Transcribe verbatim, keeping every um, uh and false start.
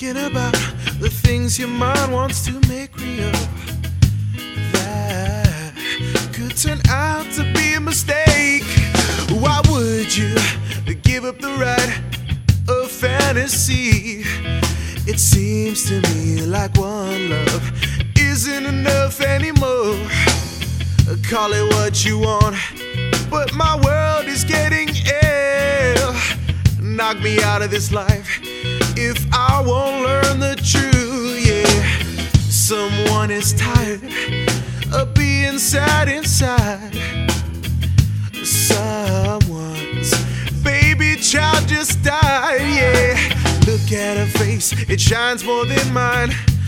thinking about the things your mind wants to make real that could turn out to be a mistake. Why would you give up the right of fantasy? It seems to me like one love isn't enough anymore. Call it what you want, but my world is getting ill. Knock me out of this life if I won't learn the truth, yeah. Someone is tired of being sad inside. Someone's baby child just died, yeah. Look at her face, it shines more than mine.